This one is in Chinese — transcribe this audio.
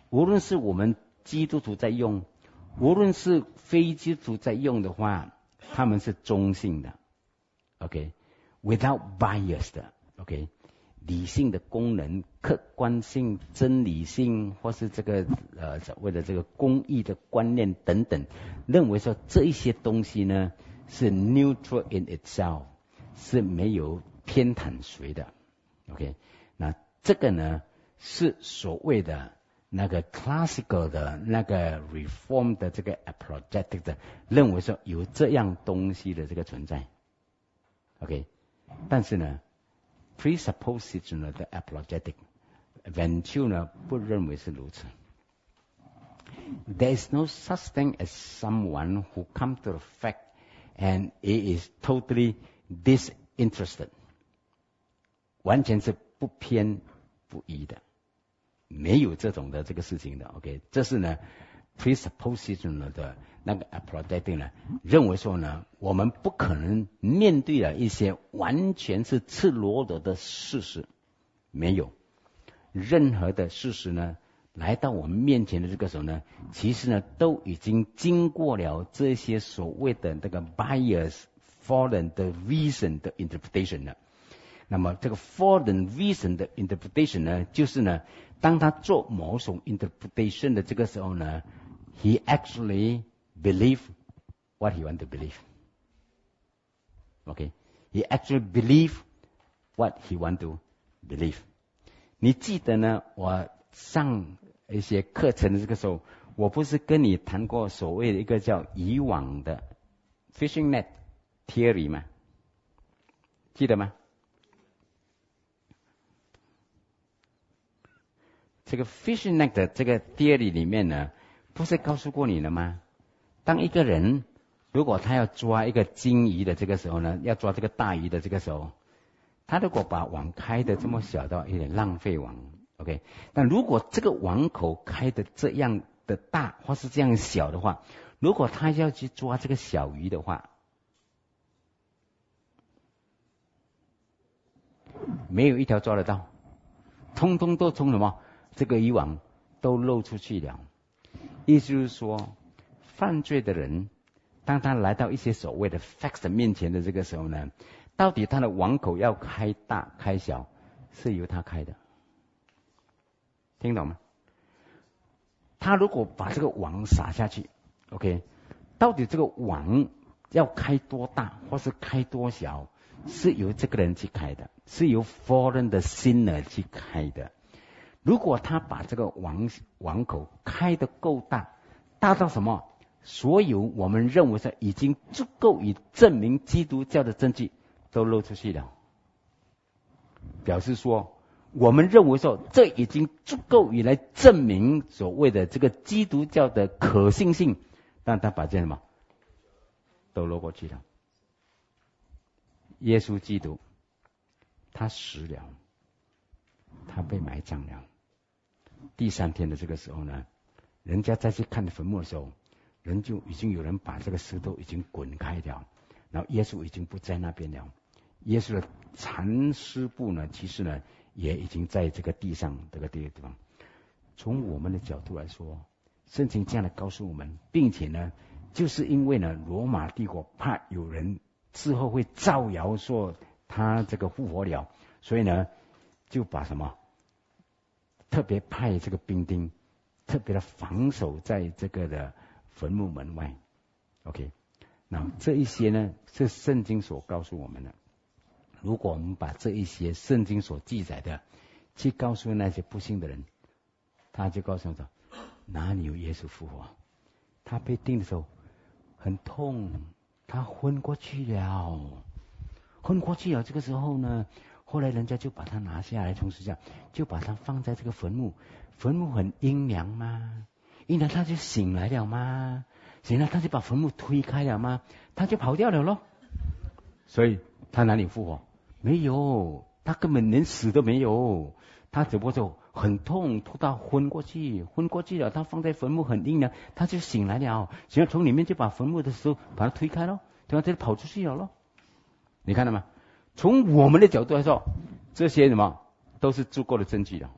无论是我们基督徒在用，无论是非基督徒在用的话，他们是中性的 ，OK，without bias 的 ，OK， 理性的功能、客观性、真理性，或是这个所谓的这个公义的观念等等，认为说这一些东西呢是 neutral in itself， 是没有偏袒谁的 ，OK， 那这个呢是所谓的那个 classical 的那个 reform 的这个 apologetic 的认为说有这样东西的这个存在 ，OK， 但是呢 presuppositional 的 apologetic Ventil 呢不认为是如此。There is no such thing as someone who come to the fact and he is totally disinterested， 完全是不偏不倚的。没有这种的这个事情的 ，OK， 这是呢 presuppositional 的那个 apologetic 呢，认为说呢，我们不可能面对了一些完全是赤裸裸的事实，没有任何的事实呢，来到我们面前的这个时候呢，其实呢都已经经过了这些所谓的那个 bias、fallen 的 reason 的 interpretation 了。那么这个 fallen reason 的 interpretation 呢，就是呢，当他做某种 interpretation 的这个时候呢 ，he actually believe what he want to believe。OK，he actually believe what he want to believe。你记得呢，我上一些课程的这个时候，我不是跟你谈过所谓的一个叫渔网的 fishing net theory 吗？记得吗？这个 fishing net 的这个 theory 里面呢，不是告诉过你了吗？当一个人如果他要抓一个金鱼的这个时候呢，要抓这个大鱼的这个时候，他如果把网开的这么小的话，有点浪费网 ，OK。但如果这个网口开的这样的大或是这样小的话，如果他要去抓这个小鱼的话，没有一条抓得到，通通都从什么？这个渔网都漏出去了。意思就是说，犯罪的人，当他来到一些所谓的 facts 面前的这个时候呢，到底他的网口要开大开小，是由他开的。听懂吗？他如果把这个网撒下去 ，OK， 到底这个网要开多大或是开多小，是由这个人去开的，是由 fallen 的 sinner 去开的。如果他把这个网口开得够大，大到什么？所有我们认为是已经足够以证明基督教的证据都漏出去了，表示说我们认为说这已经足够以来证明所谓的这个基督教的可信性，但他把这什么都漏过去了。耶稣基督他死了，他被埋葬了。第3天的这个时候呢，人家再去看坟墓的时候，人就已经有人把这个石头已经滚开了，然后耶稣已经不在那边了。耶稣的残尸部呢，其实呢也已经在这个地上这个地方。从我们的角度来说，圣经这样的告诉我们，并且呢，就是因为呢，罗马帝国怕有人之后会造谣说他这个复活了，所以呢，就把什么？特别派这个兵丁，特别的防守在这个的坟墓门外 ，OK。那这一些呢，是圣经所告诉我们的。如果我们把这一些圣经所记载的，去告诉那些不信的人，他就告诉他，哪里有耶稣复活？他被钉的时候很痛，他昏过去了，这个时候呢？后来人家就把他拿下来，从石架就把他放在这个坟墓，坟墓很阴凉吗？阴凉他就醒来了吗？醒来他就把坟墓推开了吗？他就跑掉了咯。所以他哪里复活？没有，他根本连死都没有，他只不过就很痛，痛到昏过去了，他放在坟墓很阴凉，他就醒来了，醒来从里面就把坟墓的时候把他推开了，对吧？这就跑出去了咯。你看到吗？从我们的角度来说，这些什么都是足够的证据的。